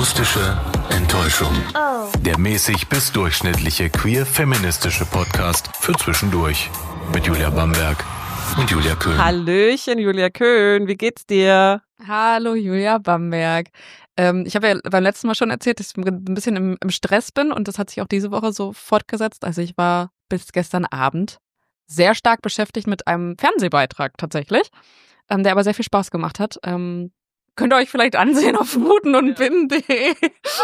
Akustische Enttäuschung. Oh. Der mäßig bis durchschnittliche queer-feministische Podcast für zwischendurch. Mit Julia Bamberg und Julia Köhn. Hallöchen, Julia Köhn. Wie geht's dir? Hallo, Julia Bamberg. Ich habe ja beim letzten Mal schon erzählt, dass ich ein bisschen im Stress bin und das hat sich auch diese Woche so fortgesetzt. Also ich war bis gestern Abend sehr stark beschäftigt mit einem Fernsehbeitrag tatsächlich, der aber sehr viel Spaß gemacht hat. Könnt ihr euch vielleicht ansehen auf mutenundbinden.de.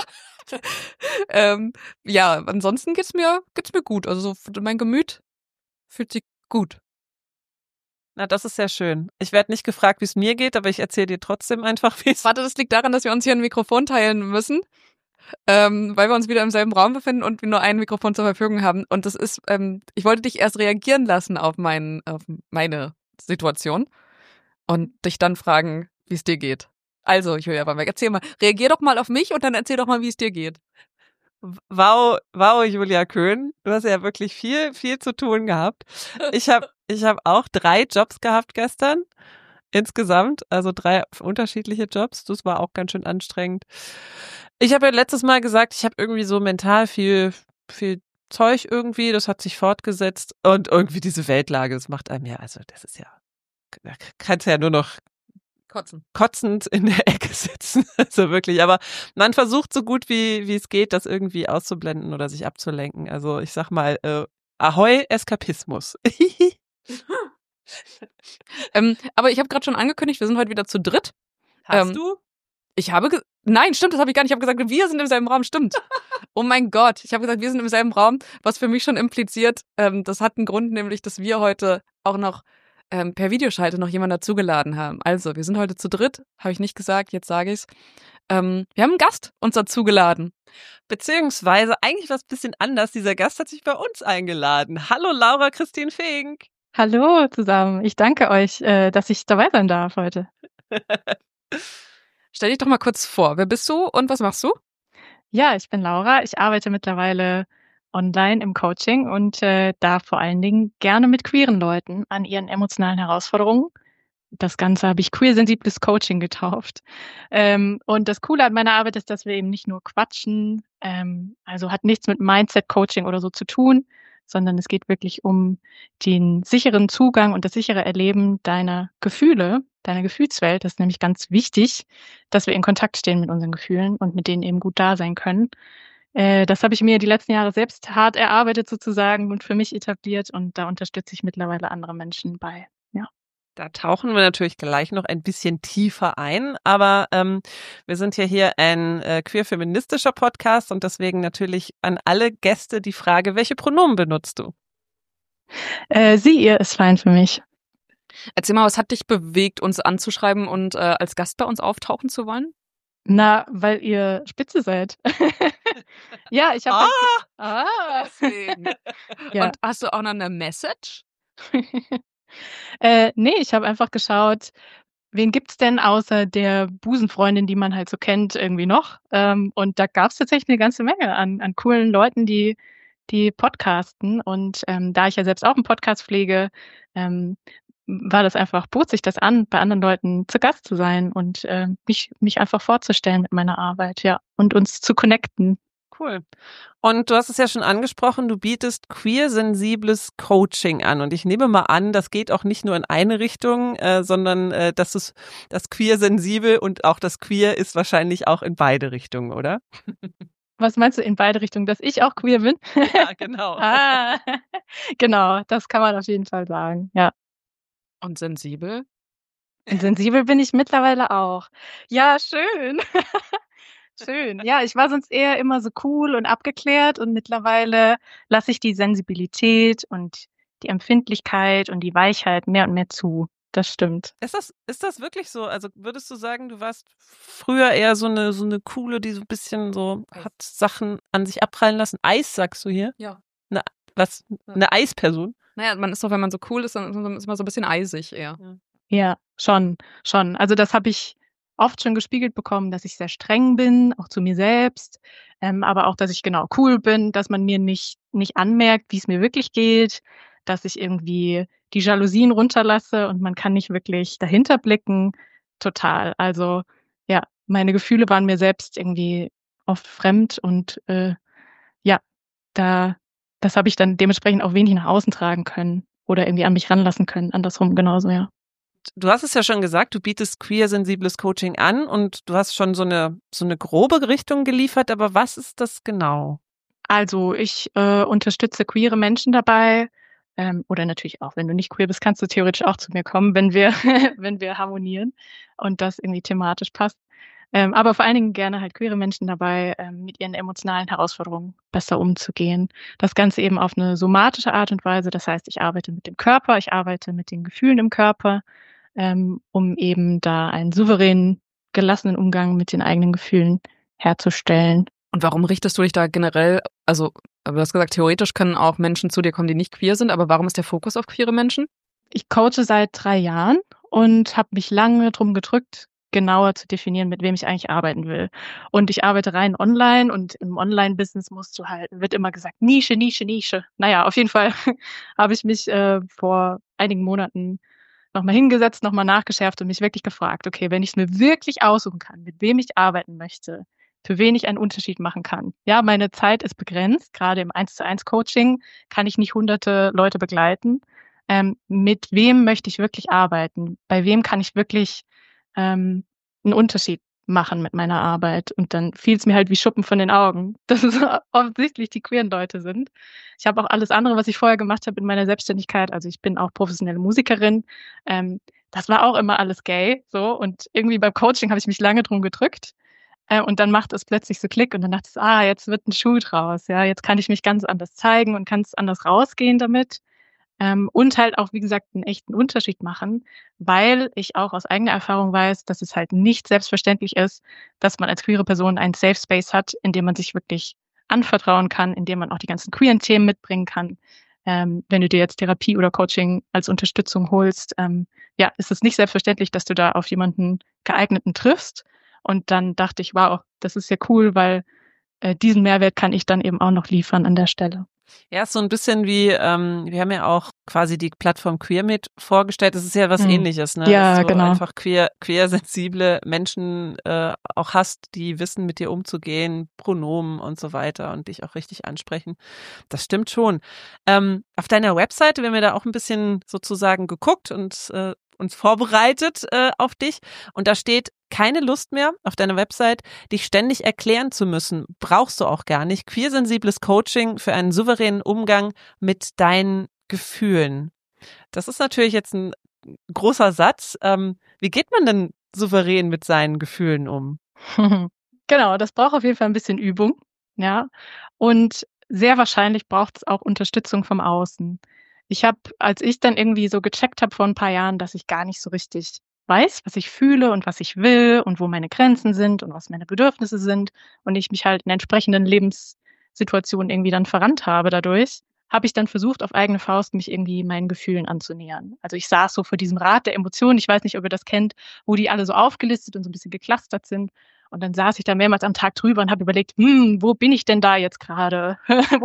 Ja, ansonsten geht's mir gut. Also mein Gemüt fühlt sich gut. Na, das ist sehr schön. Ich werde nicht gefragt, wie es mir geht, aber ich erzähle dir trotzdem einfach, wie es... Warte, das liegt daran, dass wir uns hier ein Mikrofon teilen müssen, weil wir uns wieder im selben Raum befinden und wir nur ein Mikrofon zur Verfügung haben. Und das ist, ich wollte dich erst reagieren lassen auf meine Situation und dich dann fragen, wie es dir geht. Also, Julia Bamberg, erzähl mal. Reagier doch mal auf mich und dann erzähl doch mal, wie es dir geht. Wow, Julia Köhn. Du hast ja wirklich viel zu tun gehabt. Ich hab auch 3 Jobs gehabt gestern. Insgesamt, also 3 unterschiedliche Jobs. Das war auch ganz schön anstrengend. Ich habe ja letztes Mal gesagt, ich habe irgendwie so mental viel Zeug irgendwie. Das hat sich fortgesetzt. Und irgendwie diese Weltlage, das macht einem ja, also das ist ja, da kannst du ja nur noch kotzend in der Ecke sitzen. Also wirklich, aber man versucht so gut wie es geht, das irgendwie auszublenden oder sich abzulenken. Also ich sag mal, Ahoi Eskapismus. Aber ich habe gerade schon angekündigt, wir sind heute wieder zu dritt. Hast du? Nein, stimmt, das habe ich gar nicht. Ich habe gesagt, wir sind im selben Raum, stimmt. Oh mein Gott, ich habe gesagt, wir sind im selben Raum, was für mich schon impliziert, das hat einen Grund, nämlich, dass wir heute auch noch per Videoschalte noch jemanden dazugeladen haben. Also, wir sind heute zu dritt, habe ich nicht gesagt, jetzt sage ich's. Wir haben einen Gast uns dazugeladen. Beziehungsweise eigentlich was ein bisschen anders. Dieser Gast hat sich bei uns eingeladen. Hallo Laura Christine Fink. Hallo zusammen. Ich danke euch, dass ich dabei sein darf heute. Stell dich doch mal kurz vor. Wer bist du und was machst du? Ja, ich bin Laura. Ich arbeite mittlerweile online im Coaching und da vor allen Dingen gerne mit queeren Leuten an ihren emotionalen Herausforderungen. Das Ganze habe ich queer-sensibles Coaching getauft. Und das Coole an meiner Arbeit ist, dass wir eben nicht nur quatschen, also hat nichts mit Mindset-Coaching oder so zu tun, sondern es geht wirklich um den sicheren Zugang und das sichere Erleben deiner Gefühle, deiner Gefühlswelt. Das ist nämlich ganz wichtig, dass wir in Kontakt stehen mit unseren Gefühlen und mit denen eben gut da sein können. Das habe ich mir die letzten Jahre selbst hart erarbeitet sozusagen und für mich etabliert und da unterstütze ich mittlerweile andere Menschen bei. Ja. Da tauchen wir natürlich gleich noch ein bisschen tiefer ein, aber wir sind ja hier ein queer-feministischer Podcast und deswegen natürlich an alle Gäste die Frage, welche Pronomen benutzt du? Sie, ihr ist fein für mich. Erzähl mal, was hat dich bewegt, uns anzuschreiben und als Gast bei uns auftauchen zu wollen? Na, weil ihr spitze seid. Ja, ich habe... Deswegen. Ja. Und hast du auch noch eine Message? Nee, ich habe einfach geschaut, wen gibt's denn außer der Busenfreundin, die man halt so kennt, irgendwie noch? Und da gab's tatsächlich eine ganze Menge an coolen Leuten, die podcasten. Und da ich ja selbst auch einen Podcast pflege, war das einfach, bot sich das an, bei anderen Leuten zu Gast zu sein und mich einfach vorzustellen mit meiner Arbeit, ja, und uns zu connecten. Cool. Und du hast es ja schon angesprochen, du bietest queer-sensibles Coaching an. Und ich nehme mal an, das geht auch nicht nur in eine Richtung, sondern das queer-sensibel und auch das queer ist wahrscheinlich auch in beide Richtungen, oder? Was meinst du in beide Richtungen, dass ich auch queer bin? Ja, genau. Genau, das kann man auf jeden Fall sagen, ja. Und sensibel? Und sensibel bin ich mittlerweile auch. Ja, schön. Schön. Ja, ich war sonst eher immer so cool und abgeklärt und mittlerweile lasse ich die Sensibilität und die Empfindlichkeit und die Weichheit mehr und mehr zu. Das stimmt. Ist das wirklich so? Also würdest du sagen, du warst früher eher so eine coole, die so ein bisschen so hat Sachen an sich abprallen lassen? Eis, sagst du hier? Ja. Eine Eisperson? Naja, man ist doch, wenn man so cool ist, dann ist man so ein bisschen eisig eher. Ja, schon. Also das habe ich oft schon gespiegelt bekommen, dass ich sehr streng bin, auch zu mir selbst, aber auch, dass ich genau cool bin, dass man mir nicht anmerkt, wie es mir wirklich geht, dass ich irgendwie die Jalousien runterlasse und man kann nicht wirklich dahinter blicken. Total. Also ja, meine Gefühle waren mir selbst irgendwie oft fremd und das habe ich dann dementsprechend auch wenig nach außen tragen können oder irgendwie an mich ranlassen können. Andersrum genauso, ja. Du hast es ja schon gesagt, du bietest queer-sensibles Coaching an und du hast schon so eine grobe Richtung geliefert, aber was ist das genau? Also ich unterstütze queere Menschen dabei, oder natürlich auch, wenn du nicht queer bist, kannst du theoretisch auch zu mir kommen, wenn wir wenn wir harmonieren und das irgendwie thematisch passt. Aber vor allen Dingen gerne halt queere Menschen dabei, mit ihren emotionalen Herausforderungen besser umzugehen. Das Ganze eben auf eine somatische Art und Weise. Das heißt, ich arbeite mit dem Körper, ich arbeite mit den Gefühlen im Körper, um eben da einen souveränen, gelassenen Umgang mit den eigenen Gefühlen herzustellen. Und warum richtest du dich da generell, also du hast gesagt, theoretisch können auch Menschen zu dir kommen, die nicht queer sind, aber warum ist der Fokus auf queere Menschen? Ich coache seit 3 Jahren und habe mich lange drum gedrückt, genauer zu definieren, mit wem ich eigentlich arbeiten will. Und ich arbeite rein online und im Online-Business wird immer gesagt, Nische, Nische, Nische. Naja, auf jeden Fall habe ich mich vor einigen Monaten nochmal hingesetzt, nochmal nachgeschärft und mich wirklich gefragt, okay, wenn ich es mir wirklich aussuchen kann, mit wem ich arbeiten möchte, für wen ich einen Unterschied machen kann. Ja, meine Zeit ist begrenzt, gerade im 1:1 Coaching kann ich nicht hunderte Leute begleiten. Mit wem möchte ich wirklich arbeiten? Bei wem kann ich wirklich einen Unterschied machen mit meiner Arbeit? Und dann fiel es mir halt wie Schuppen von den Augen, dass es offensichtlich die queeren Leute sind. Ich habe auch alles andere, was ich vorher gemacht habe in meiner Selbstständigkeit. Also ich bin auch professionelle Musikerin. Das war auch immer alles gay. So. Und irgendwie beim Coaching habe ich mich lange drum gedrückt. Und dann macht es plötzlich so Klick und dann dachte ich, jetzt wird ein Schuh draus. Ja, jetzt kann ich mich ganz anders zeigen und kann es anders rausgehen damit. Und halt auch, wie gesagt, einen echten Unterschied machen, weil ich auch aus eigener Erfahrung weiß, dass es halt nicht selbstverständlich ist, dass man als queere Person einen Safe Space hat, in dem man sich wirklich anvertrauen kann, in dem man auch die ganzen queeren Themen mitbringen kann. Wenn du dir jetzt Therapie oder Coaching als Unterstützung holst, ist es nicht selbstverständlich, dass du da auf jemanden geeigneten triffst. Und dann dachte ich, wow, das ist ja cool, weil diesen Mehrwert kann ich dann eben auch noch liefern an der Stelle. Ja, ist so ein bisschen wie, wir haben ja auch quasi die Plattform QueerMate vorgestellt. Das ist ja was Ähnliches, ne? Ja, dass du genau. einfach queer-sensible Menschen auch hast, die wissen, mit dir umzugehen, Pronomen und so weiter und dich auch richtig ansprechen. Das stimmt schon. Auf deiner Webseite, wir haben ja da auch ein bisschen sozusagen geguckt und uns vorbereitet auf dich. Und da steht, keine Lust mehr auf deiner Website, dich ständig erklären zu müssen. Brauchst du auch gar nicht. Queersensibles Coaching für einen souveränen Umgang mit deinen Gefühlen. Das ist natürlich jetzt ein großer Satz. Wie geht man denn souverän mit seinen Gefühlen um? Genau, das braucht auf jeden Fall ein bisschen Übung. Ja. Und sehr wahrscheinlich braucht es auch Unterstützung vom Außen. Als ich dann irgendwie so gecheckt habe vor ein paar Jahren, dass ich gar nicht so richtig weiß, was ich fühle und was ich will und wo meine Grenzen sind und was meine Bedürfnisse sind und ich mich halt in entsprechenden Lebenssituationen irgendwie dann verrannt habe dadurch, habe ich dann versucht, auf eigene Faust mich irgendwie meinen Gefühlen anzunähern. Also ich saß so vor diesem Rad der Emotionen, ich weiß nicht, ob ihr das kennt, wo die alle so aufgelistet und so ein bisschen geclustert sind. Und dann saß ich da mehrmals am Tag drüber und habe überlegt, wo bin ich denn da jetzt gerade?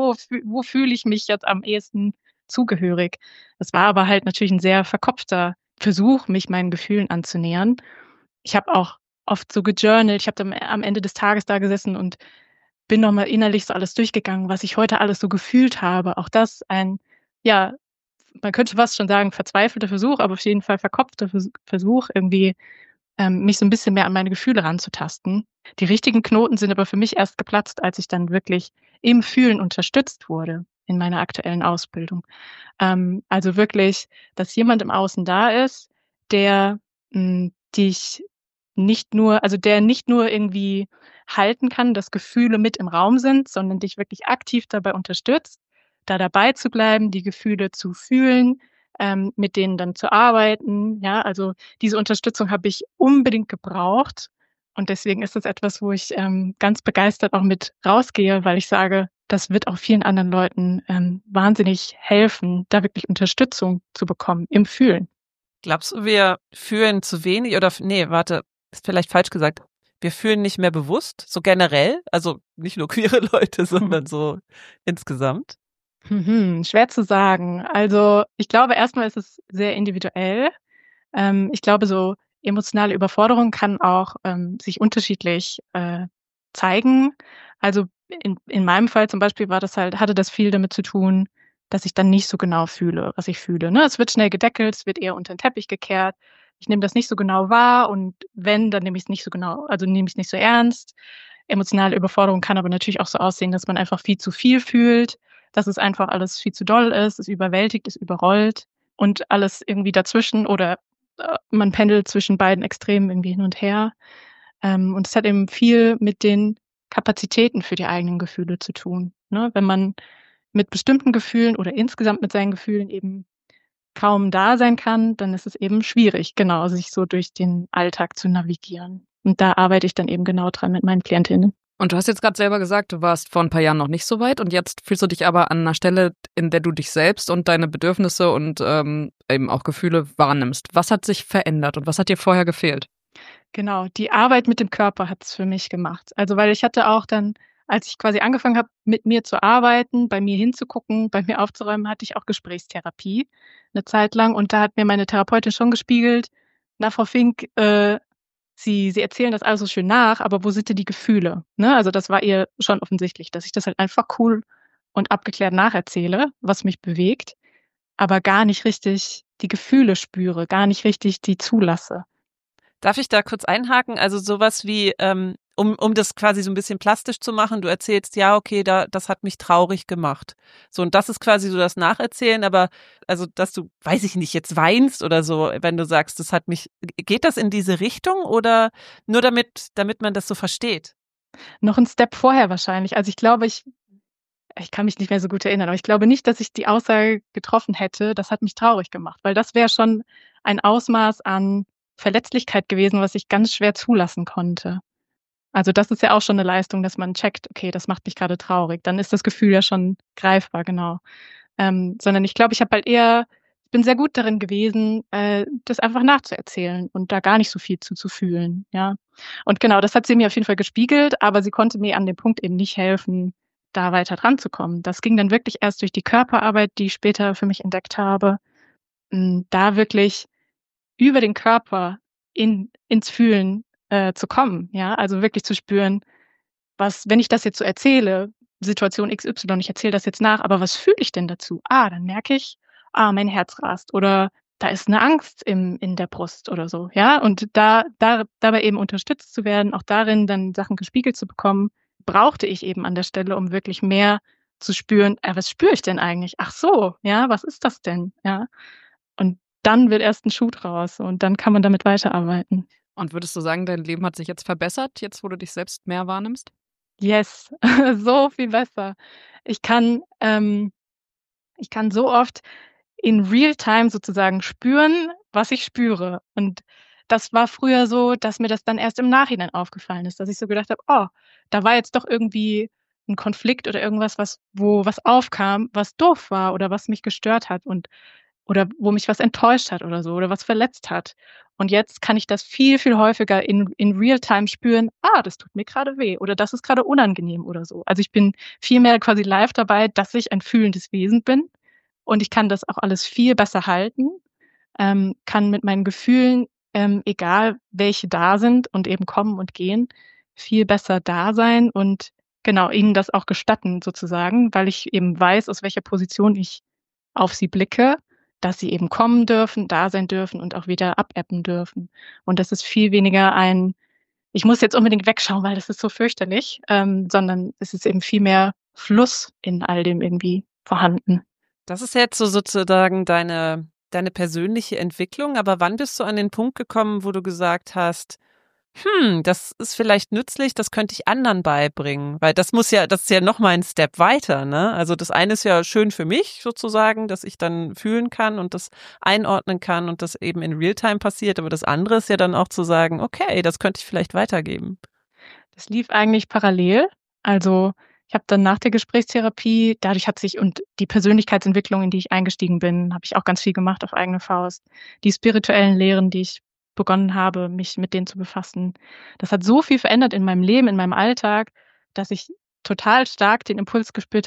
Wo fühle ich mich jetzt am ehesten zugehörig? Das war aber halt natürlich ein sehr verkopfter Versuch, mich meinen Gefühlen anzunähern. Ich habe auch oft so gejournalt. Ich habe dann am Ende des Tages da gesessen und bin nochmal innerlich so alles durchgegangen, was ich heute alles so gefühlt habe. Auch das man könnte fast schon sagen, verzweifelter Versuch, aber auf jeden Fall verkopfter Versuch, irgendwie mich so ein bisschen mehr an meine Gefühle ranzutasten. Die richtigen Knoten sind aber für mich erst geplatzt, als ich dann wirklich im Fühlen unterstützt wurde in meiner aktuellen Ausbildung. Also wirklich, dass jemand im Außen da ist, der dich der nicht nur irgendwie halten kann, dass Gefühle mit im Raum sind, sondern dich wirklich aktiv dabei unterstützt, da dabei zu bleiben, die Gefühle zu fühlen, mit denen dann zu arbeiten. Ja, also diese Unterstützung habe ich unbedingt gebraucht. Und deswegen ist das etwas, wo ich ganz begeistert auch mit rausgehe, weil ich sage, das wird auch vielen anderen Leuten wahnsinnig helfen, da wirklich Unterstützung zu bekommen im Fühlen. Glaubst du, wir fühlen zu wenig ist vielleicht falsch gesagt. Wir fühlen nicht mehr bewusst, so generell, also nicht nur queere Leute, sondern so insgesamt? Schwer zu sagen. Also ich glaube, erstmal ist es sehr individuell. Ich glaube, so emotionale Überforderung kann auch sich unterschiedlich zeigen. Also in meinem Fall zum Beispiel hatte das viel damit zu tun, dass ich dann nicht so genau fühle, was ich fühle. Ne? Es wird schnell gedeckelt, es wird eher unter den Teppich gekehrt. Ich nehme das nicht so genau wahr und wenn, dann nehme ich es nicht so genau, also nehme ich es nicht so ernst. Emotionale Überforderung kann aber natürlich auch so aussehen, dass man einfach viel zu viel fühlt, dass es einfach alles viel zu doll ist, es überwältigt, es überrollt und alles irgendwie dazwischen oder man pendelt zwischen beiden Extremen irgendwie hin und her. Und es hat eben viel mit den Kapazitäten für die eigenen Gefühle zu tun. Ne? Wenn man mit bestimmten Gefühlen oder insgesamt mit seinen Gefühlen eben kaum da sein kann, dann ist es eben schwierig, genau, sich so durch den Alltag zu navigieren. Und da arbeite ich dann eben genau dran mit meinen Klientinnen. Und du hast jetzt gerade selber gesagt, du warst vor ein paar Jahren noch nicht so weit und jetzt fühlst du dich aber an einer Stelle, in der du dich selbst und deine Bedürfnisse und eben auch Gefühle wahrnimmst. Was hat sich verändert und was hat dir vorher gefehlt? Genau, die Arbeit mit dem Körper hat es für mich gemacht. Also weil ich hatte auch dann, als ich quasi angefangen habe, mit mir zu arbeiten, bei mir hinzugucken, bei mir aufzuräumen, hatte ich auch Gesprächstherapie eine Zeit lang. Und da hat mir meine Therapeutin schon gespiegelt, na, Frau Fink, Sie erzählen das alles so schön nach, aber wo sind denn die Gefühle? Ne? Also das war ihr schon offensichtlich, dass ich das halt einfach cool und abgeklärt nacherzähle, was mich bewegt, aber gar nicht richtig die Gefühle spüre, gar nicht richtig die zulasse. Darf ich da kurz einhaken? Also sowas wie, um das quasi so ein bisschen plastisch zu machen, du erzählst, ja, okay, das hat mich traurig gemacht. So, und das ist quasi so das Nacherzählen, aber also, dass du, weiß ich nicht, jetzt weinst oder so, wenn du sagst, geht das in diese Richtung oder nur damit man das so versteht? Noch ein Step vorher wahrscheinlich. Also ich glaube, ich kann mich nicht mehr so gut erinnern, aber ich glaube nicht, dass ich die Aussage getroffen hätte, das hat mich traurig gemacht, weil das wäre schon ein Ausmaß an Verletzlichkeit gewesen, was ich ganz schwer zulassen konnte. Also das ist ja auch schon eine Leistung, dass man checkt, okay, das macht mich gerade traurig. Dann ist das Gefühl ja schon greifbar, genau. Sondern ich glaube, ich bin sehr gut darin gewesen, das einfach nachzuerzählen und da gar nicht so viel zu fühlen, ja. Und genau, das hat sie mir auf jeden Fall gespiegelt, aber sie konnte mir an dem Punkt eben nicht helfen, da weiter dran zu kommen. Das ging dann wirklich erst durch die Körperarbeit, die ich später für mich entdeckt habe, da wirklich über den Körper ins Fühlen zu kommen, ja, also wirklich zu spüren, wenn ich das jetzt so erzähle, Situation XY, ich erzähle das jetzt nach, aber was fühle ich denn dazu? Dann merke ich, mein Herz rast oder da ist eine Angst in der Brust oder so, ja, und dabei eben unterstützt zu werden, auch darin dann Sachen gespiegelt zu bekommen, brauchte ich eben an der Stelle, um wirklich mehr zu spüren, was spüre ich denn eigentlich? Ach so, ja, was ist das denn? Ja, und dann wird erst ein Schuh draus und dann kann man damit weiterarbeiten. Und würdest du sagen, dein Leben hat sich jetzt verbessert, jetzt wo du dich selbst mehr wahrnimmst? Yes, so viel besser. Ich kann so oft in Real-Time sozusagen spüren, was ich spüre. Und das war früher so, dass mir das dann erst im Nachhinein aufgefallen ist, dass ich so gedacht habe, oh, da war jetzt doch irgendwie ein Konflikt oder irgendwas, was aufkam, was doof war oder was mich gestört hat oder wo mich was enttäuscht hat oder so oder was verletzt hat. Und jetzt kann ich das viel, viel häufiger in Real-Time spüren, das tut mir gerade weh oder das ist gerade unangenehm oder so. Also ich bin viel mehr quasi live dabei, dass ich ein fühlendes Wesen bin und ich kann das auch alles viel besser halten, kann mit meinen Gefühlen, egal welche da sind und eben kommen und gehen, viel besser da sein und genau ihnen das auch gestatten sozusagen, weil ich eben weiß, aus welcher Position ich auf sie blicke, dass sie eben kommen dürfen, da sein dürfen und auch wieder abebben dürfen. Und das ist viel weniger ich muss jetzt unbedingt wegschauen, weil das ist so fürchterlich, sondern es ist eben viel mehr Fluss in all dem irgendwie vorhanden. Das ist jetzt so sozusagen deine persönliche Entwicklung, aber wann bist du an den Punkt gekommen, wo du gesagt hast, das ist vielleicht nützlich, das könnte ich anderen beibringen, weil das ist ja noch mal ein Step weiter, ne? Also das eine ist ja schön für mich sozusagen, dass ich dann fühlen kann und das einordnen kann und das eben in Realtime passiert, aber das andere ist ja dann auch zu sagen, okay, das könnte ich vielleicht weitergeben. Das lief eigentlich parallel. Also ich habe dann nach der Gesprächstherapie, dadurch hat sich und die Persönlichkeitsentwicklung, in die ich eingestiegen bin, habe ich auch ganz viel gemacht auf eigene Faust. Die spirituellen Lehren, die ich begonnen habe, mich mit denen zu befassen. Das hat so viel verändert in meinem Leben, in meinem Alltag, dass ich total stark den Impuls gespürt habe,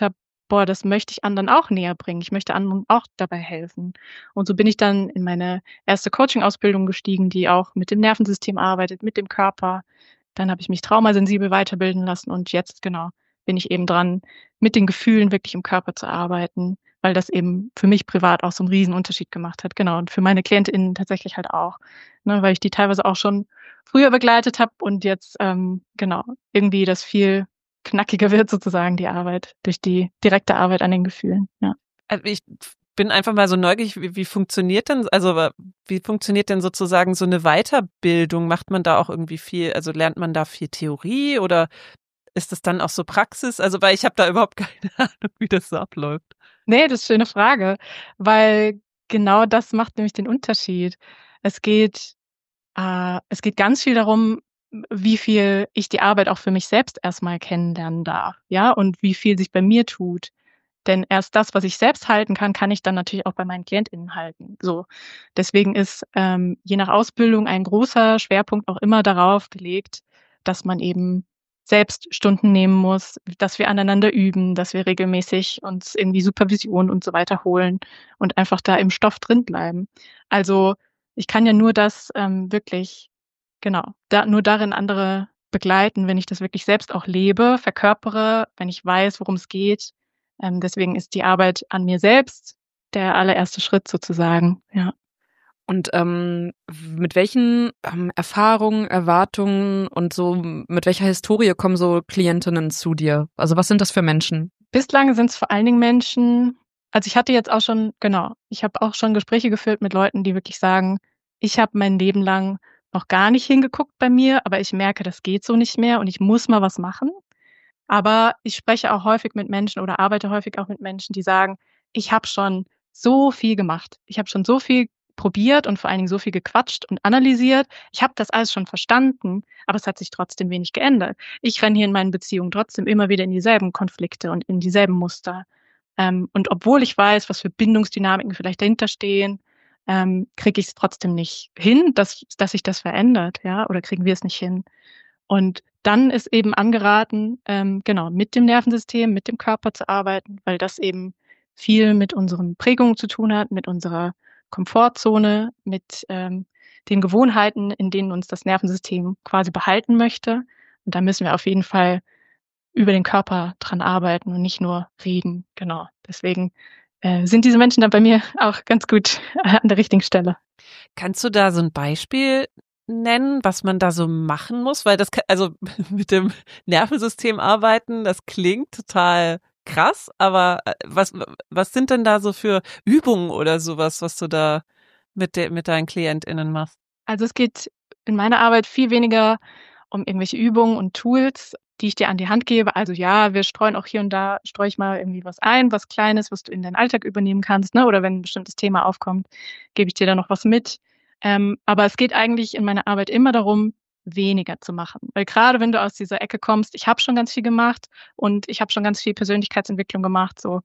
boah, das möchte ich anderen auch näher bringen. Ich möchte anderen auch dabei helfen. Und so bin ich dann in meine erste Coaching-Ausbildung gestiegen, die auch mit dem Nervensystem arbeitet, mit dem Körper. Dann habe ich mich traumasensibel weiterbilden lassen und jetzt, genau, bin ich eben dran, mit den Gefühlen wirklich im Körper zu arbeiten, weil das eben für mich privat auch so einen riesen Unterschied gemacht hat. Genau, und für meine KlientInnen tatsächlich halt auch, ne, weil ich die teilweise auch schon früher begleitet habe und jetzt, genau, irgendwie das viel knackiger wird sozusagen die Arbeit durch die direkte Arbeit an den Gefühlen. Ja. Also ich bin einfach mal so neugierig, wie funktioniert denn, also wie funktioniert denn sozusagen so eine Weiterbildung? Macht man da auch irgendwie viel, also lernt man da viel Theorie oder ist das dann auch so Praxis? Also weil ich habe da überhaupt keine Ahnung, wie das so abläuft. Nee, das ist eine schöne Frage, weil genau das macht nämlich den Unterschied. Es geht es geht ganz viel darum, wie viel ich die Arbeit auch für mich selbst erstmal kennenlernen darf, ja, und wie viel sich bei mir tut. Denn erst das, was ich selbst halten kann, kann ich dann natürlich auch bei meinen KlientInnen halten. So. Deswegen ist je nach Ausbildung ein großer Schwerpunkt auch immer darauf gelegt, dass man eben selbst Stunden nehmen muss, dass wir aneinander üben, dass wir regelmäßig uns irgendwie Supervision und so weiter holen und einfach da im Stoff drin bleiben. Also ich kann ja nur das wirklich, genau, nur darin andere begleiten, wenn ich das wirklich selbst auch lebe, verkörpere, wenn ich weiß, worum es geht. Deswegen ist die Arbeit an mir selbst der allererste Schritt sozusagen, ja. Und mit welchen Erfahrungen, Erwartungen und so, mit welcher Historie kommen so Klientinnen zu dir? Also was sind das für Menschen? Bislang sind es vor allen Dingen Menschen, also ich hatte jetzt auch schon, genau, ich habe auch schon Gespräche geführt mit Leuten, die wirklich sagen, ich habe mein Leben lang noch gar nicht hingeguckt bei mir, aber ich merke, das geht so nicht mehr und ich muss mal was machen. Aber ich spreche auch häufig mit Menschen oder arbeite häufig auch mit Menschen, die sagen, ich habe schon so viel gemacht. Ich habe schon so viel probiert und vor allen Dingen so viel gequatscht und analysiert. Ich habe das alles schon verstanden, aber es hat sich trotzdem wenig geändert. Ich renne hier in meinen Beziehungen trotzdem immer wieder in dieselben Konflikte und in dieselben Muster. Und obwohl ich weiß, was für Bindungsdynamiken vielleicht dahinter stehen, kriege ich es trotzdem nicht hin, dass sich das verändert, ja, oder kriegen wir es nicht hin. Und dann ist eben angeraten, genau, mit dem Nervensystem, mit dem Körper zu arbeiten, weil das eben viel mit unseren Prägungen zu tun hat, mit unserer Komfortzone, mit den Gewohnheiten, in denen uns das Nervensystem quasi behalten möchte. Und da müssen wir auf jeden Fall über den Körper dran arbeiten und nicht nur reden. Genau. Deswegen sind diese Menschen dann bei mir auch ganz gut an der richtigen Stelle. Kannst du da so ein Beispiel nennen, was man da so machen muss? Weil das, also mit dem Nervensystem arbeiten, das klingt total krass, aber was sind denn da so für Übungen oder sowas, was du da mit deinen KlientInnen machst? Also es geht in meiner Arbeit viel weniger um irgendwelche Übungen und Tools, die ich dir an die Hand gebe. Also ja, wir streuen auch hier und da, streue ich mal irgendwie was ein, was Kleines, was du in deinen Alltag übernehmen kannst, ne? Oder wenn ein bestimmtes Thema aufkommt, gebe ich dir da noch was mit. Aber es geht eigentlich in meiner Arbeit immer darum, weniger zu machen. Weil gerade wenn du aus dieser Ecke kommst, ich habe schon ganz viel gemacht und ich habe schon ganz viel Persönlichkeitsentwicklung gemacht, so,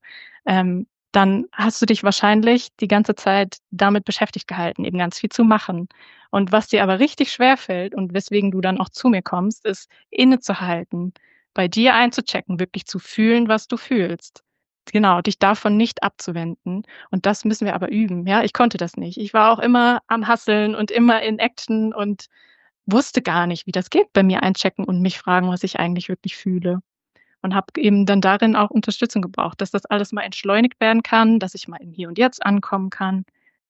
dann hast du dich wahrscheinlich die ganze Zeit damit beschäftigt gehalten, eben ganz viel zu machen. Und was dir aber richtig schwerfällt und weswegen du dann auch zu mir kommst, ist innezuhalten, bei dir einzuchecken, wirklich zu fühlen, was du fühlst. Genau, dich davon nicht abzuwenden. Und das müssen wir aber üben. Ja, ich konnte das nicht. Ich war auch immer am Hasseln und immer in Action und wusste gar nicht, wie das geht, bei mir einchecken und mich fragen, was ich eigentlich wirklich fühle. Und habe eben dann darin auch Unterstützung gebraucht, dass das alles mal entschleunigt werden kann, dass ich mal im Hier und Jetzt ankommen kann,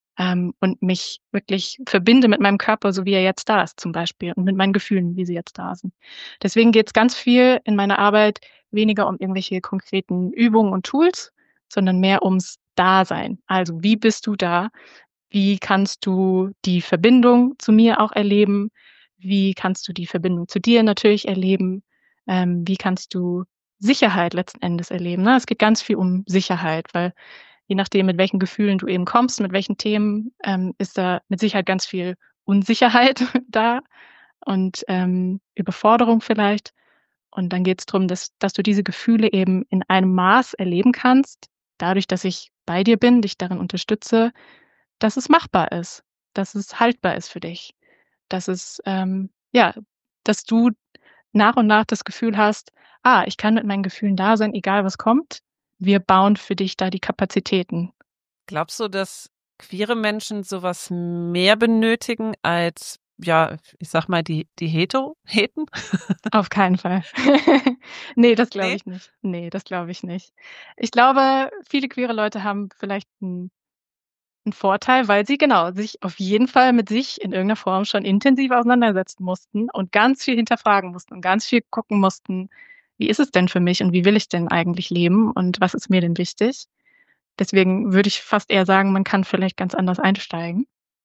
und mich wirklich verbinde mit meinem Körper, so wie er jetzt da ist zum Beispiel und mit meinen Gefühlen, wie sie jetzt da sind. Deswegen geht es ganz viel in meiner Arbeit weniger um irgendwelche konkreten Übungen und Tools, sondern mehr ums Dasein. Also wie bist du da? Wie kannst du die Verbindung zu mir auch erleben? Wie kannst du die Verbindung zu dir natürlich erleben? Wie kannst du Sicherheit letzten Endes erleben? Ne? Es geht ganz viel um Sicherheit, weil je nachdem, mit welchen Gefühlen du eben kommst, mit welchen Themen, ist da mit Sicherheit ganz viel Unsicherheit da und Überforderung vielleicht. Und dann geht es darum, dass du diese Gefühle eben in einem Maß erleben kannst, dadurch, dass ich bei dir bin, dich darin unterstütze, dass es machbar ist, dass es haltbar ist für dich, dass es, ja, dass du nach und nach das Gefühl hast, ich kann mit meinen Gefühlen da sein, egal was kommt. wir bauen für dich da die Kapazitäten. Glaubst du, dass queere Menschen sowas mehr benötigen als, ja, ich sag mal, die Heten? Auf keinen Fall. Nee, das glaube Nee? ich nicht. Nee, das glaube ich nicht. Ich glaube, viele queere Leute haben vielleicht einen Vorteil, weil sie genau sich auf jeden Fall mit sich in irgendeiner Form schon intensiv auseinandersetzen mussten und ganz viel hinterfragen mussten und ganz viel gucken mussten, wie ist es denn für mich und wie will ich denn eigentlich leben und was ist mir denn wichtig? Deswegen würde ich fast eher sagen, man kann vielleicht ganz anders einsteigen,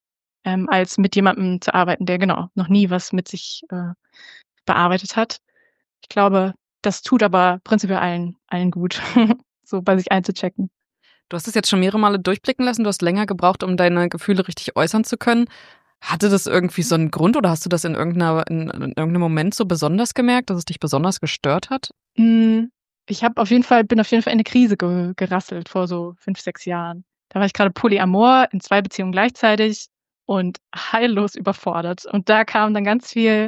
als mit jemandem zu arbeiten, der genau noch nie was mit sich bearbeitet hat. Ich glaube, das tut aber prinzipiell allen gut, so bei sich einzuchecken. Du hast es jetzt schon mehrere Male durchblicken lassen. Du hast länger gebraucht, um deine Gefühle richtig äußern zu können. Hatte das irgendwie so einen Grund oder hast du das in irgendeinem Moment so besonders gemerkt, dass es dich besonders gestört hat? Ich bin auf jeden Fall in eine Krise gerasselt vor so 5, 6 Jahren. Da war ich gerade Polyamor in 2 Beziehungen gleichzeitig und heillos überfordert. Und da kam dann ganz viel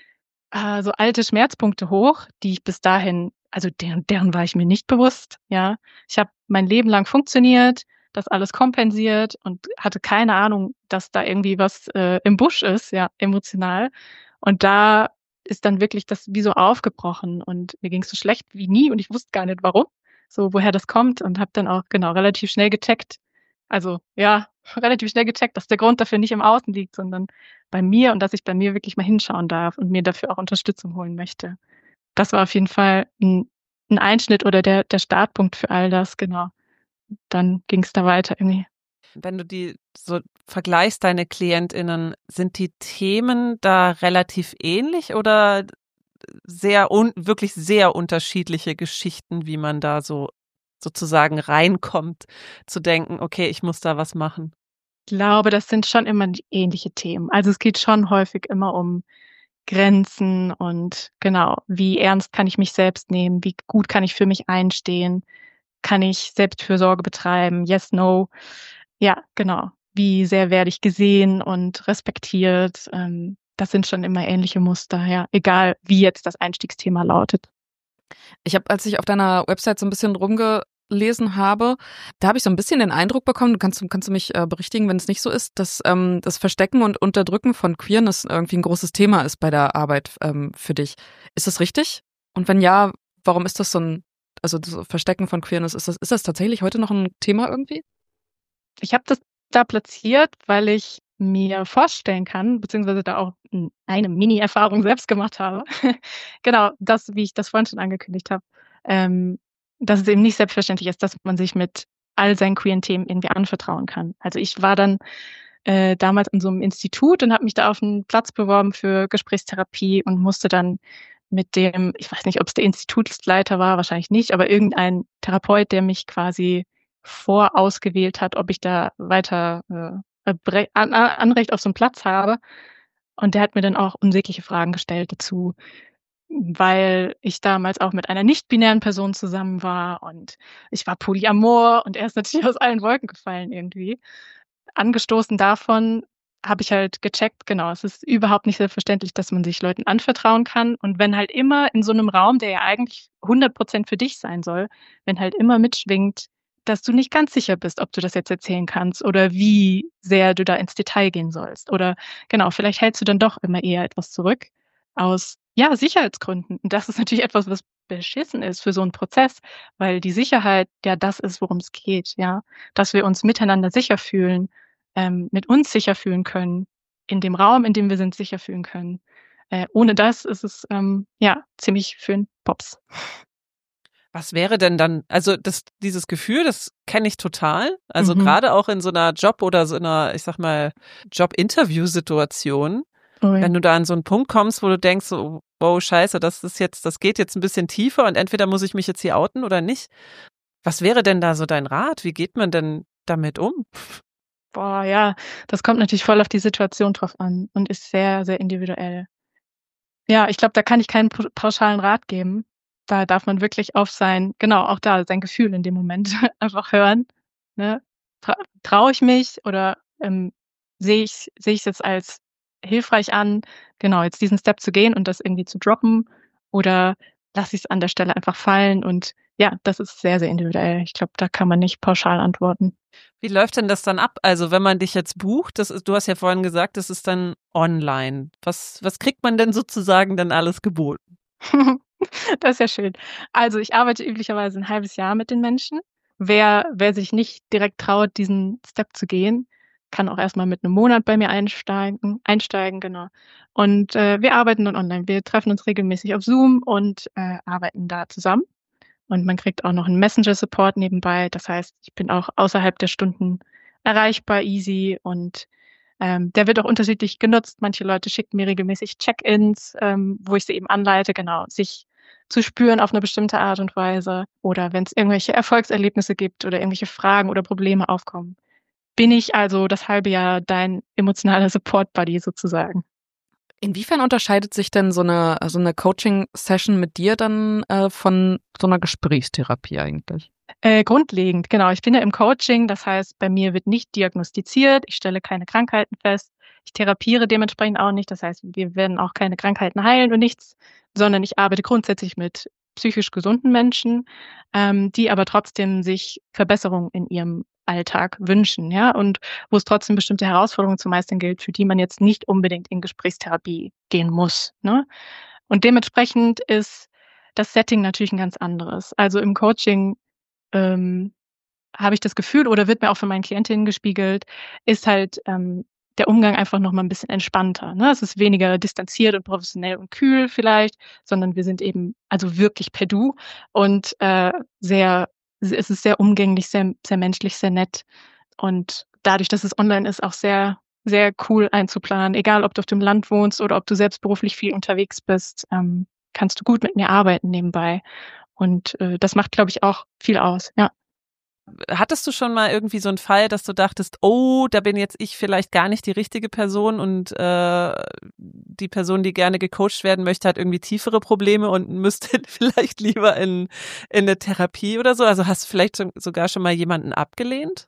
so alte Schmerzpunkte hoch, die ich bis dahin, also deren war ich mir nicht bewusst, ja. Ich habe mein Leben lang funktioniert, das alles kompensiert und hatte keine Ahnung, dass da irgendwie was im Busch ist, ja, emotional. Und da ist dann wirklich das wie so aufgebrochen und mir ging's so schlecht wie nie und ich wusste gar nicht warum, so woher das kommt und habe dann auch genau relativ schnell gecheckt. Also ja, relativ schnell gecheckt, dass der Grund dafür nicht im Außen liegt, sondern bei mir und dass ich bei mir wirklich mal hinschauen darf und mir dafür auch Unterstützung holen möchte. Das war auf jeden Fall ein Einschnitt oder der Startpunkt für all das, genau. Dann ging es da weiter irgendwie. Wenn du die so vergleichst, deine KlientInnen, sind die Themen da relativ ähnlich oder wirklich sehr unterschiedliche Geschichten, wie man da so sozusagen reinkommt, zu denken, okay, ich muss da was machen? Ich glaube, das sind schon immer ähnliche Themen. Also es geht schon häufig immer um Grenzen und genau, wie ernst kann ich mich selbst nehmen, wie gut kann ich für mich einstehen, kann ich Selbstfürsorge betreiben, yes, no. Ja, genau. Wie sehr werde ich gesehen und respektiert? Das sind schon immer ähnliche Muster, ja, egal wie jetzt das Einstiegsthema lautet. Als ich auf deiner Website so ein bisschen rumgelesen habe, da habe ich so ein bisschen den Eindruck bekommen, kannst du mich berichtigen, wenn es nicht so ist, dass das Verstecken und Unterdrücken von Queerness irgendwie ein großes Thema ist bei der Arbeit für dich. Ist das richtig? Und wenn ja, warum ist das also das Verstecken von Queerness, ist das tatsächlich heute noch ein Thema irgendwie? Ich habe das da platziert, weil ich mir vorstellen kann, beziehungsweise da auch eine Mini-Erfahrung selbst gemacht habe. Genau, das, wie ich das vorhin schon angekündigt habe, dass es eben nicht selbstverständlich ist, dass man sich mit all seinen queeren Themen irgendwie anvertrauen kann. Also ich war dann damals in so einem Institut und habe mich da auf einen Platz beworben für Gesprächstherapie und musste dann mit dem, ich weiß nicht, ob es der Institutsleiter war, wahrscheinlich nicht, aber irgendein Therapeut, der mich quasi vorausgewählt hat, ob ich da weiter Anrecht auf so einen Platz habe. Und der hat mir dann auch unsägliche Fragen gestellt dazu, weil ich damals auch mit einer nicht-binären Person zusammen war und ich war Polyamor und er ist natürlich aus allen Wolken gefallen irgendwie. Angestoßen davon habe ich halt gecheckt, genau, es ist überhaupt nicht selbstverständlich, dass man sich Leuten anvertrauen kann. Und wenn halt immer in so einem Raum, der ja eigentlich 100% für dich sein soll, wenn halt immer mitschwingt, dass du nicht ganz sicher bist, ob du das jetzt erzählen kannst oder wie sehr du da ins Detail gehen sollst. Oder genau, vielleicht hältst du dann doch immer eher etwas zurück aus, ja, Sicherheitsgründen. Und das ist natürlich etwas, was beschissen ist für so einen Prozess, weil die Sicherheit ja das ist, worum es geht, ja, dass wir uns miteinander sicher fühlen, mit uns sicher fühlen können, in dem Raum, in dem wir sind, sicher fühlen können. Ohne das ist es ja ziemlich für 'n Pops. Was wäre denn dann, also dieses Gefühl, das kenne ich total. Also Mhm. gerade auch in so einer Job- oder so einer, ich sag mal, Job-Interview-Situation, Oh ja. wenn du da an so einen Punkt kommst, wo du denkst, so, wow, scheiße, das geht jetzt ein bisschen tiefer und entweder muss ich mich jetzt hier outen oder nicht. Was wäre denn da so dein Rat? Wie geht man denn damit um? Boah, ja, das kommt natürlich voll auf die Situation drauf an und ist sehr, sehr individuell. Ja, ich glaube, da kann ich keinen pauschalen Rat geben. Da darf man wirklich auf auch da sein Gefühl in dem Moment einfach hören, ne? Traue ich mich oder, sehe ich jetzt als hilfreich an, genau, jetzt diesen Step zu gehen und das irgendwie zu droppen oder lasse ich es an der Stelle einfach fallen und ja, das ist sehr, sehr individuell. Ich glaube, da kann man nicht pauschal antworten. Wie läuft denn das dann ab? Also wenn man dich jetzt bucht, du hast ja vorhin gesagt, das ist dann online. Was kriegt man denn sozusagen dann alles geboten? Das ist ja schön. Also ich arbeite üblicherweise ein halbes Jahr mit den Menschen. Wer sich nicht direkt traut, diesen Step zu gehen, kann auch erstmal mit einem Monat bei mir einsteigen, genau. Und wir arbeiten dann online. Wir treffen uns regelmäßig auf Zoom und arbeiten da zusammen. Und man kriegt auch noch einen Messenger-Support nebenbei. Das heißt, ich bin auch außerhalb der Stunden erreichbar, easy und der wird auch unterschiedlich genutzt. Manche Leute schicken mir regelmäßig Check-ins, wo ich sie eben anleite, genau, sich zu spüren auf eine bestimmte Art und Weise. Oder wenn es irgendwelche Erfolgserlebnisse gibt oder irgendwelche Fragen oder Probleme aufkommen, bin ich also das halbe Jahr dein emotionaler Support-Buddy sozusagen. Inwiefern unterscheidet sich denn so eine Coaching-Session mit dir dann von so einer Gesprächstherapie eigentlich? Grundlegend, genau. Ich bin ja im Coaching, das heißt, bei mir wird nicht diagnostiziert, ich stelle keine Krankheiten fest, ich therapiere dementsprechend auch nicht, das heißt, wir werden auch keine Krankheiten heilen und nichts, sondern ich arbeite grundsätzlich mit psychisch gesunden Menschen, die aber trotzdem sich Verbesserungen in ihrem Alltag wünschen, ja, und wo es trotzdem bestimmte Herausforderungen zu meistern gilt, für die man jetzt nicht unbedingt in Gesprächstherapie gehen muss, ne? Und dementsprechend ist das Setting natürlich ein ganz anderes. Also im Coaching habe ich das Gefühl oder wird mir auch von meinen Klientinnen gespiegelt, ist halt der Umgang einfach noch mal ein bisschen entspannter, ne? Es ist weniger distanziert und professionell und kühl vielleicht, sondern wir sind eben also wirklich per Du und es ist sehr umgänglich, sehr sehr menschlich, sehr nett und dadurch, dass es online ist, auch sehr sehr cool einzuplanen. Egal, ob du auf dem Land wohnst oder ob du selbst beruflich viel unterwegs bist, kannst du gut mit mir arbeiten nebenbei und das macht, glaube ich, auch viel aus, ja. Hattest du schon mal irgendwie so einen Fall, dass du dachtest, oh, da bin jetzt ich vielleicht gar nicht die richtige Person und die Person, die gerne gecoacht werden möchte, hat irgendwie tiefere Probleme und müsste vielleicht lieber in eine Therapie oder so? Also hast du vielleicht sogar schon mal jemanden abgelehnt?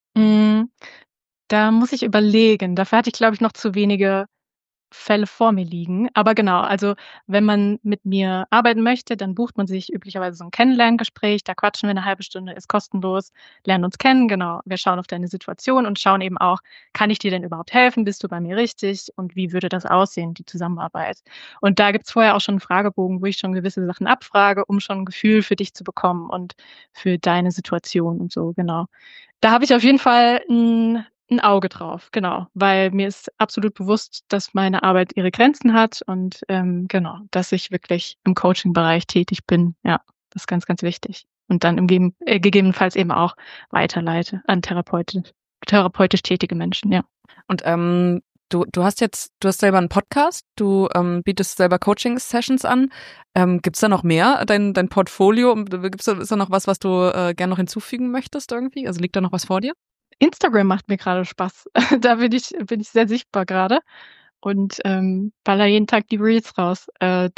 Da muss ich überlegen. Dafür hatte ich, glaube ich, noch zu wenige Fälle vor mir liegen. Aber genau, also wenn man mit mir arbeiten möchte, dann bucht man sich üblicherweise so ein Kennenlerngespräch. Da quatschen wir eine halbe Stunde, ist kostenlos, lernen uns kennen, genau. Wir schauen auf deine Situation und schauen eben auch, kann ich dir denn überhaupt helfen? Bist du bei mir richtig? Und wie würde das aussehen, die Zusammenarbeit? Und da gibt's vorher auch schon einen Fragebogen, wo ich schon gewisse Sachen abfrage, um schon ein Gefühl für dich zu bekommen und für deine Situation und so, genau. Da habe ich auf jeden Fall ein Auge drauf, genau, weil mir ist absolut bewusst, dass meine Arbeit ihre Grenzen hat und genau, dass ich wirklich im Coaching-Bereich tätig bin. Ja, das ist ganz, ganz wichtig. Und dann gegebenenfalls eben auch weiterleite an therapeutisch tätige Menschen, ja. Und du hast selber einen Podcast, du bietest selber Coaching-Sessions an. Gibt's da noch mehr? Dein Portfolio, ist da noch was du gerne noch hinzufügen möchtest irgendwie? Also liegt da noch was vor dir? Instagram macht mir gerade Spaß. Da bin ich sehr sichtbar gerade und baller jeden Tag die Reels raus.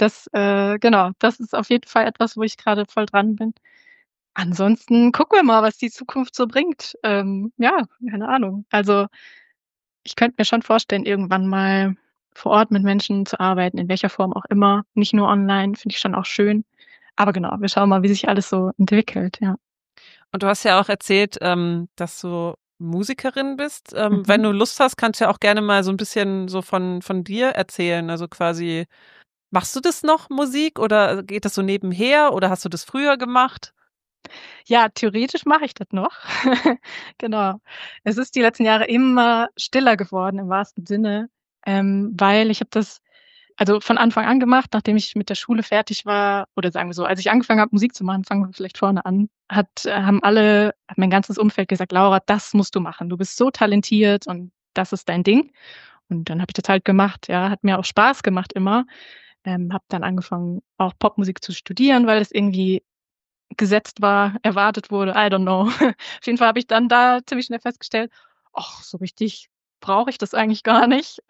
Genau, das ist auf jeden Fall etwas, wo ich gerade voll dran bin. Ansonsten gucken wir mal, was die Zukunft so bringt. Ja, keine Ahnung. Also ich könnte mir schon vorstellen, irgendwann mal vor Ort mit Menschen zu arbeiten, in welcher Form auch immer. Nicht nur online, finde ich schon auch schön. Aber genau, wir schauen mal, wie sich alles so entwickelt, ja. Und du hast ja auch erzählt, dass du Musikerin bist. Wenn du Lust hast, kannst du ja auch gerne mal so ein bisschen so von dir erzählen. Also quasi, machst du das noch, Musik, oder geht das so nebenher oder hast du das früher gemacht? Ja, theoretisch mache ich das noch. Genau. Es ist die letzten Jahre immer stiller geworden im wahrsten Sinne, weil ich habe das also von Anfang an gemacht, nachdem ich mit der Schule fertig war oder sagen wir so, als ich angefangen habe, Musik zu machen, fangen wir vielleicht vorne an, hat mein ganzes Umfeld gesagt: „Laura, das musst du machen. Du bist so talentiert und das ist dein Ding.“ Und dann habe ich das halt gemacht, ja. Hat mir auch Spaß gemacht immer. Habe dann angefangen, auch Popmusik zu studieren, weil es irgendwie gesetzt war, erwartet wurde, I don't know. Auf jeden Fall habe ich dann da ziemlich schnell festgestellt: „Ach, so richtig brauche ich das eigentlich gar nicht“,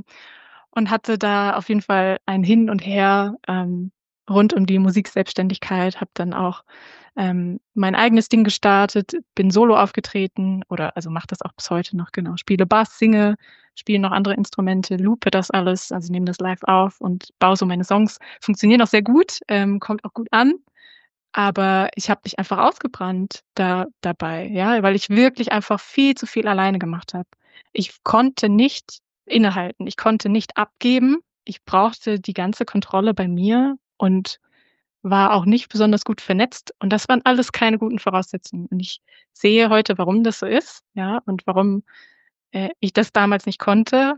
und hatte da auf jeden Fall ein Hin und Her, rund um die Musikselbstständigkeit, habe dann auch, mein eigenes Ding gestartet, bin solo aufgetreten oder also mache das auch bis heute noch, genau. Spiele Bass, singe, spiele noch andere Instrumente, loope das alles, also nehme das live auf und baue so meine Songs. Funktionieren auch sehr gut, kommt auch gut an. Aber ich habe mich einfach ausgebrannt dabei, ja, weil ich wirklich einfach viel zu viel alleine gemacht habe. Ich konnte nicht innehalten, ich konnte nicht abgeben. Ich brauchte die ganze Kontrolle bei mir und war auch nicht besonders gut vernetzt. Und das waren alles keine guten Voraussetzungen. Und ich sehe heute, warum das so ist, ja, und warum ich das damals nicht konnte.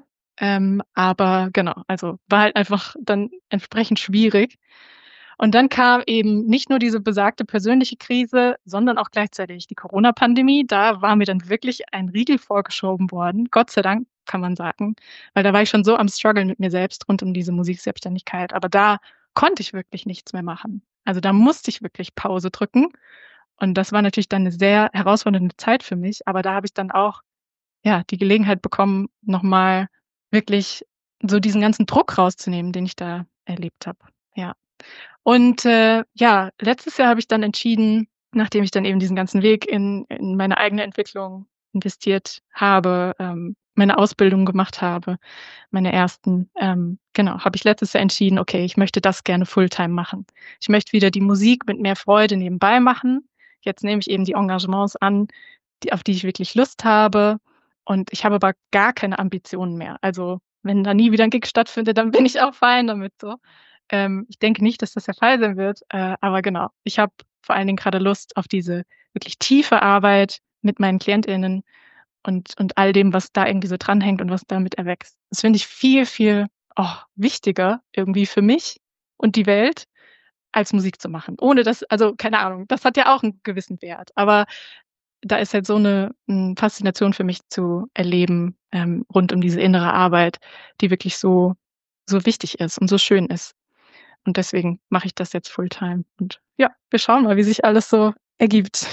Aber genau, also war halt einfach dann entsprechend schwierig. Und dann kam eben nicht nur diese besagte persönliche Krise, sondern auch gleichzeitig die Corona-Pandemie. Da war mir dann wirklich ein Riegel vorgeschoben worden. Gott sei Dank, kann man sagen. Weil da war ich schon so am Struggeln mit mir selbst rund um diese Musikselbstständigkeit. Aber da konnte ich wirklich nichts mehr machen. Also da musste ich wirklich Pause drücken. Und das war natürlich dann eine sehr herausfordernde Zeit für mich. Aber da habe ich dann auch ja die Gelegenheit bekommen, nochmal wirklich so diesen ganzen Druck rauszunehmen, den ich da erlebt habe. Ja. Und ja, letztes Jahr habe ich dann entschieden, nachdem ich dann eben diesen ganzen Weg in meine eigene Entwicklung investiert habe, meine Ausbildung gemacht habe, meine ersten, genau, habe ich letztes Jahr entschieden, okay, ich möchte das gerne Fulltime machen. Ich möchte wieder die Musik mit mehr Freude nebenbei machen. Jetzt nehme ich eben die Engagements an, auf die ich wirklich Lust habe. Und ich habe aber gar keine Ambitionen mehr. Also wenn da nie wieder ein Gig stattfindet, dann bin ich auch fein damit so. Ich denke nicht, dass das der Fall sein wird, aber genau, ich habe vor allen Dingen gerade Lust auf diese wirklich tiefe Arbeit mit meinen KlientInnen und all dem, was da irgendwie so dranhängt und was damit erwächst. Das finde ich viel, viel wichtiger irgendwie für mich und die Welt, als Musik zu machen. Ohne das, also keine Ahnung, das hat ja auch einen gewissen Wert. Aber da ist halt so eine Faszination für mich zu erleben, rund um diese innere Arbeit, die wirklich so, so wichtig ist und so schön ist. Und deswegen mache ich das jetzt Fulltime. Und ja, wir schauen mal, wie sich alles so ergibt.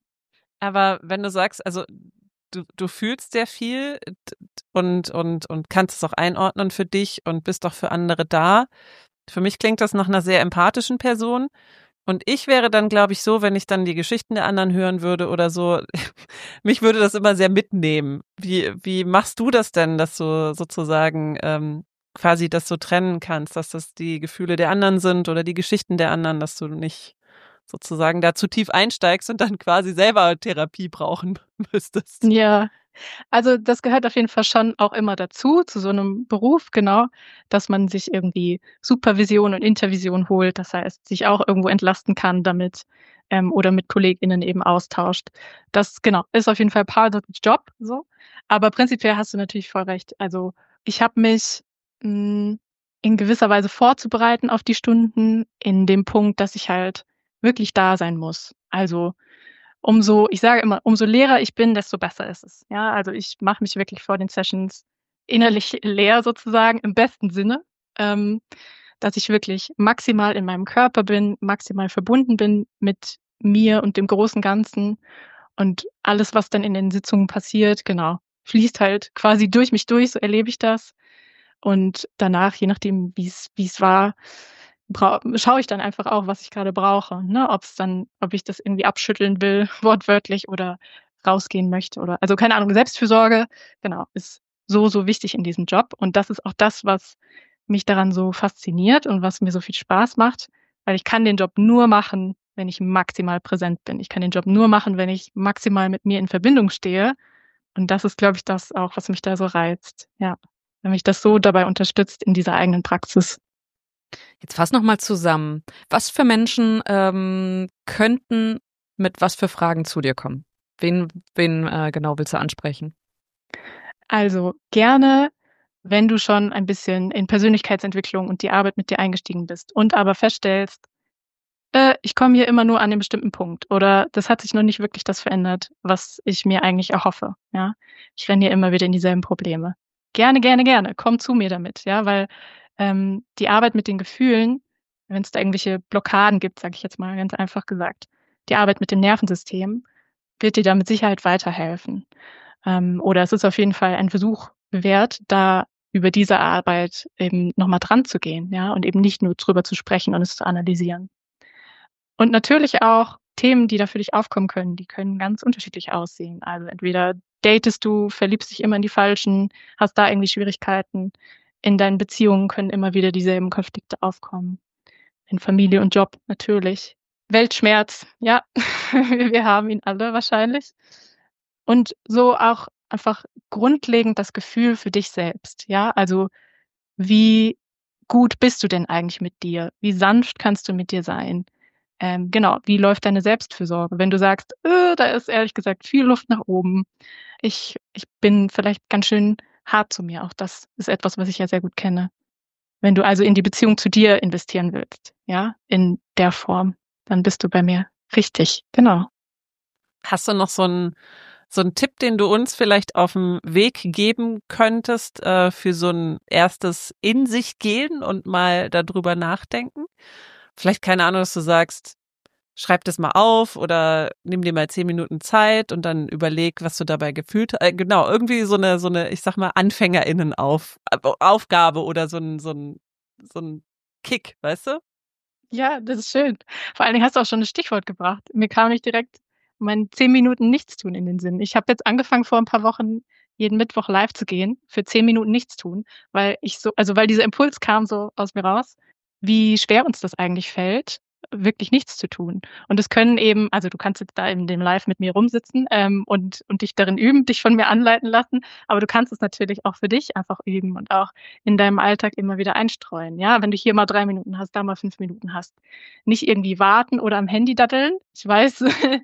Aber wenn du sagst, also du fühlst sehr viel und kannst es auch einordnen für dich und bist auch für andere da. Für mich klingt das nach einer sehr empathischen Person. Und ich wäre dann, glaube ich, so, wenn ich dann die Geschichten der anderen hören würde oder so, mich würde das immer sehr mitnehmen. Wie machst du das denn, dass du sozusagen quasi das so trennen kannst, dass das die Gefühle der anderen sind oder die Geschichten der anderen, dass du nicht sozusagen da zu tief einsteigst und dann quasi selber Therapie brauchen müsstest? Ja, also das gehört auf jeden Fall schon auch immer dazu, zu so einem Beruf, genau, dass man sich irgendwie Supervision und Intervision holt, das heißt, sich auch irgendwo entlasten kann damit oder mit KollegInnen eben austauscht. Das, genau, ist auf jeden Fall part of the job, so. Aber prinzipiell hast du natürlich voll recht. Also ich habe mich in gewisser Weise vorzubereiten auf die Stunden, in dem Punkt, dass ich halt wirklich da sein muss. Also ich sage immer, umso leerer ich bin, desto besser ist es. Ja, also ich mache mich wirklich vor den Sessions innerlich leer sozusagen, im besten Sinne, dass ich wirklich maximal in meinem Körper bin, maximal verbunden bin mit mir und dem großen Ganzen und alles, was dann in den Sitzungen passiert, genau, fließt halt quasi durch mich durch, so erlebe ich das. Und danach, je nachdem, wie es war, schaue ich dann einfach auch, was ich gerade brauche, ne? Ob ich das irgendwie abschütteln will, wortwörtlich oder rausgehen möchte oder, also keine Ahnung, Selbstfürsorge, genau, ist so, so wichtig in diesem Job. Und das ist auch das, was mich daran so fasziniert und was mir so viel Spaß macht, weil ich kann den Job nur machen, wenn ich maximal präsent bin. Ich kann den Job nur machen, wenn ich maximal mit mir in Verbindung stehe. Und das ist, glaube ich, das auch, was mich da so reizt. Ja, wenn mich das so dabei unterstützt in dieser eigenen Praxis. Jetzt fass noch mal zusammen. Was für Menschen könnten mit was für Fragen zu dir kommen? Wen genau willst du ansprechen? Also gerne, wenn du schon ein bisschen in Persönlichkeitsentwicklung und die Arbeit mit dir eingestiegen bist und aber feststellst, ich komme hier immer nur an den bestimmten Punkt oder das hat sich noch nicht wirklich das verändert, was ich mir eigentlich erhoffe. Ja, ich renne hier immer wieder in dieselben Probleme. Gerne, gerne, gerne. Komm zu mir damit, ja, weil die Arbeit mit den Gefühlen, wenn es da irgendwelche Blockaden gibt, sage ich jetzt mal ganz einfach gesagt, die Arbeit mit dem Nervensystem wird dir da mit Sicherheit weiterhelfen. Oder es ist auf jeden Fall ein Versuch wert, da über diese Arbeit eben nochmal dran zu gehen, ja, und eben nicht nur drüber zu sprechen und es zu analysieren. Und natürlich auch Themen, die da für dich aufkommen können, die können ganz unterschiedlich aussehen. Also entweder datest du, verliebst dich immer in die Falschen, hast da irgendwie Schwierigkeiten. In deinen Beziehungen können immer wieder dieselben Konflikte aufkommen. In Familie und Job natürlich. Weltschmerz, ja, wir haben ihn alle wahrscheinlich. Und so auch einfach grundlegend das Gefühl für dich selbst, ja, also wie gut bist du denn eigentlich mit dir? Wie sanft kannst du mit dir sein? Genau, wie läuft deine Selbstfürsorge? Wenn du sagst, da ist ehrlich gesagt viel Luft nach oben. Ich bin vielleicht ganz schön hart zu mir. Auch das ist etwas, was ich ja sehr gut kenne. Wenn du also in die Beziehung zu dir investieren willst, ja, in der Form, dann bist du bei mir richtig. Genau. Hast du noch so einen Tipp, den du uns vielleicht auf dem Weg geben könntest für so ein erstes in sich gehen und mal darüber nachdenken? Vielleicht, keine Ahnung, dass du sagst, schreib das mal auf oder nimm dir mal 10 Minuten Zeit und dann überleg, was du dabei gefühlt hast. Genau, irgendwie so eine, ich sag mal, AnfängerInnen-Aufgabe oder so ein Kick, weißt du? Ja, das ist schön. Vor allen Dingen hast du auch schon ein Stichwort gebracht. Mir kam nicht direkt mein 10 Minuten Nichtstun in den Sinn. Ich habe jetzt angefangen, vor ein paar Wochen jeden Mittwoch live zu gehen für 10 Minuten Nichtstun, weil weil dieser Impuls kam so aus mir raus, wie schwer uns das eigentlich fällt, wirklich nichts zu tun. Und es können eben, also du kannst jetzt da in dem Live mit mir rumsitzen und dich darin üben, dich von mir anleiten lassen, aber du kannst es natürlich auch für dich einfach üben und auch in deinem Alltag immer wieder einstreuen. Ja, wenn du hier mal 3 Minuten hast, da mal 5 Minuten hast. Nicht irgendwie warten oder am Handy daddeln. Ich weiß,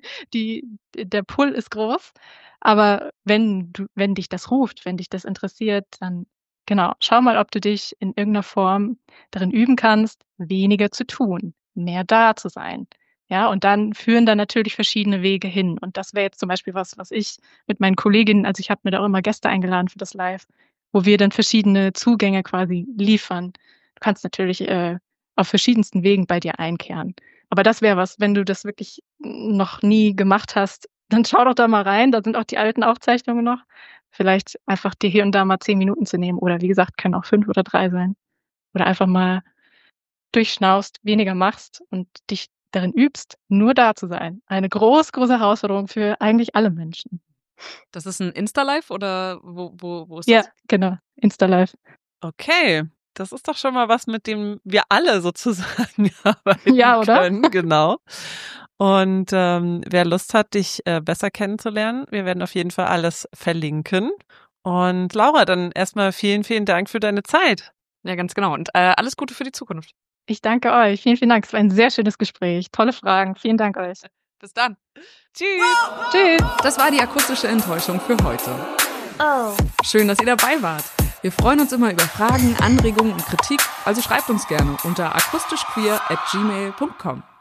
der Pull ist groß, aber wenn dich das ruft, wenn dich das interessiert, dann genau, schau mal, ob du dich in irgendeiner Form darin üben kannst, weniger zu tun, mehr da zu sein. Ja, und dann führen da natürlich verschiedene Wege hin. Und das wäre jetzt zum Beispiel was ich mit meinen Kolleginnen, also ich habe mir da auch immer Gäste eingeladen für das Live, wo wir dann verschiedene Zugänge quasi liefern. Du kannst natürlich auf verschiedensten Wegen bei dir einkehren. Aber das wäre was, wenn du das wirklich noch nie gemacht hast, dann schau doch da mal rein. Da sind auch die alten Aufzeichnungen noch. Vielleicht einfach dir hier und da mal 10 Minuten zu nehmen. Oder wie gesagt, können auch 5 oder 3 sein. Oder einfach mal durchschnaust, weniger machst und dich darin übst, nur da zu sein. Eine große Herausforderung für eigentlich alle Menschen. Das ist ein Insta-Live oder wo ist das? Ja, genau. Insta-Live. Okay, das ist doch schon mal was, mit dem wir alle sozusagen arbeiten Ja, oder? können. Genau. Und wer Lust hat, dich besser kennenzulernen, wir werden auf jeden Fall alles verlinken. Und Laura, dann erstmal vielen, vielen Dank für deine Zeit. Ja, ganz genau. Und alles Gute für die Zukunft. Ich danke euch. Vielen, vielen Dank. Es war ein sehr schönes Gespräch. Tolle Fragen. Vielen Dank euch. Bis dann. Tschüss. Tschüss. Das war die akustische Enttäuschung für heute. Oh. Schön, dass ihr dabei wart. Wir freuen uns immer über Fragen, Anregungen und Kritik, also schreibt uns gerne unter akustischqueer@gmail.com.